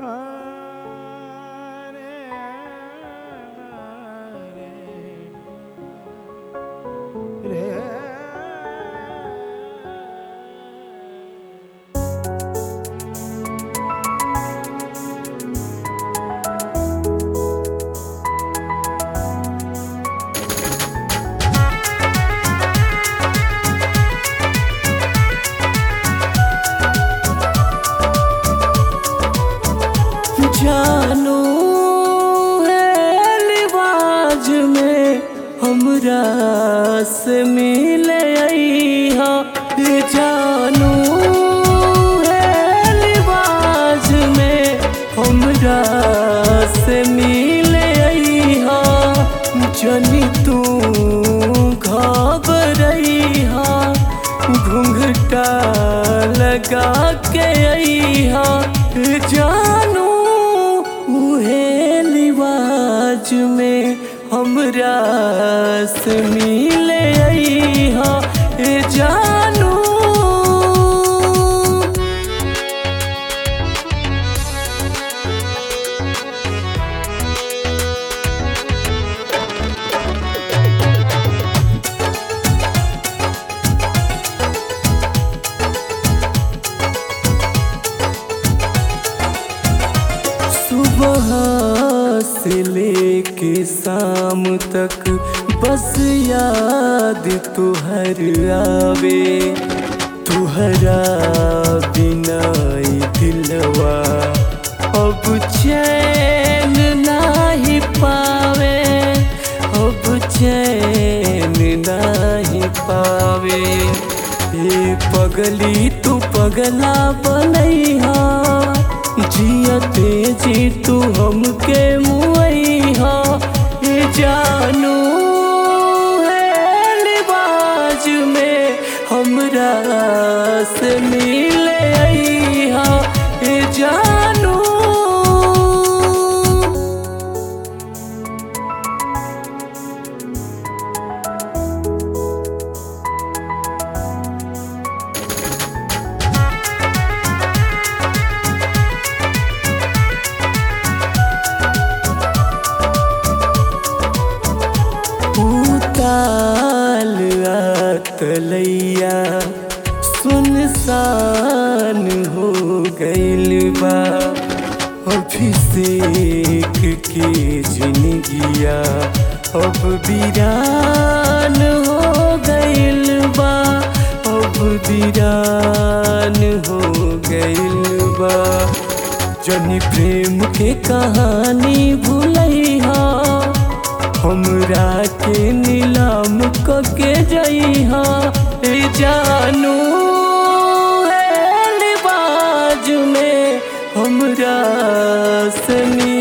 जानू है लिबाज में हमरा से मिले अइहा। जानू है लिबाज में हमरा से मिले अइहा। जनी तू घबरइहा, घूंघटा लगा के अइहा। जानू उहे लिबाज में हमरा से मिले अइहा। जानू सुबह से लेके शाम तक बस याद तुहर आवे। तुहरा बिना दिलवा अब चैन नहीं पावे, अब चैन नहीं पावे। ए पगली तू पगला बनैहा, जियते जी तू हमके मुइहा। जानू है लिबाज में हमरा से मिले अइहा। जानू ताल तलैया सुनसान हो गइल बा। अभिषेक के जिंदगिया अब वीरान हो गइल बा, अब वीरान हो गइल बा। जनी प्रेम के कहानी भूलैहा, हमरा के नीलाम कके जइहा। जानू है लिबाज में हमरा से